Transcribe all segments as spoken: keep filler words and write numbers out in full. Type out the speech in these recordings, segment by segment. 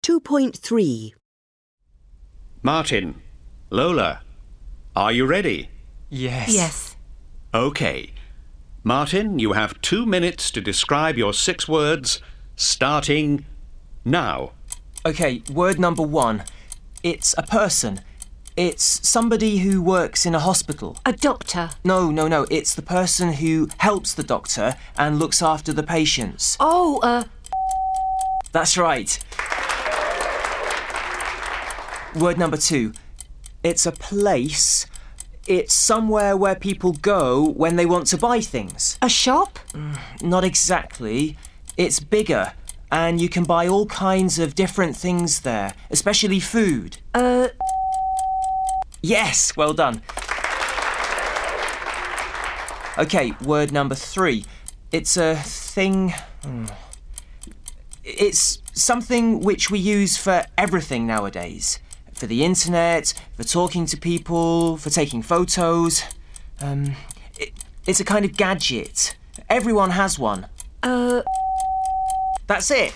two point three. Martin, Lola, are you ready? Yes. Yes. OK. Martin, you have two minutes to describe your six words, starting now. OK, word number one. It's a person. It's somebody who works in a hospital. A doctor. No, no, no. It's the person who helps the doctor and looks after the patients. Oh, uh... That's right. Word number two. It's a place. It's somewhere where people go when they want to buy things. A shop? Not exactly. It's bigger, and you can buy all kinds of different things there, especially food. Uh... Yes, well done. OK, word number three. It's a thing... It's something which we use for everything nowadays. For the internet, for talking to people, for taking photos. Um, it, it's a kind of gadget. Everyone has one. Uh... That's it.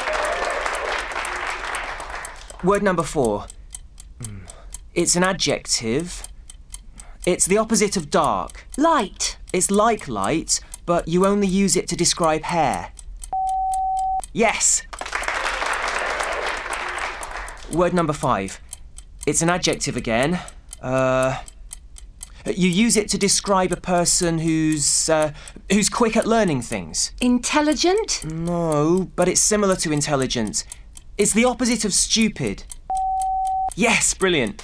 Word number four. It's an adjective. It's the opposite of dark. Light. It's like light, but you only use it to describe hair. Yes. Word number five. It's an adjective again. Uh, you use it to describe a person who's uh, who's quick at learning things. Intelligent? No, but it's similar to intelligent. It's the opposite of stupid. Yes, brilliant.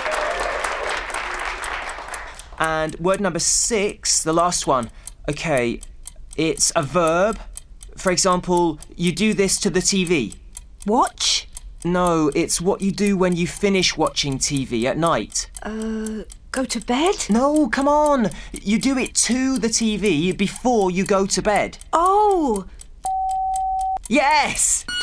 And word number six, the last one. OK, it's a verb. For example, you do this to the T V. Watch? No, it's what you do when you finish watching T V at night. Uh, go to bed? No, come on. You do it to the T V before you go to bed. Oh! Yes!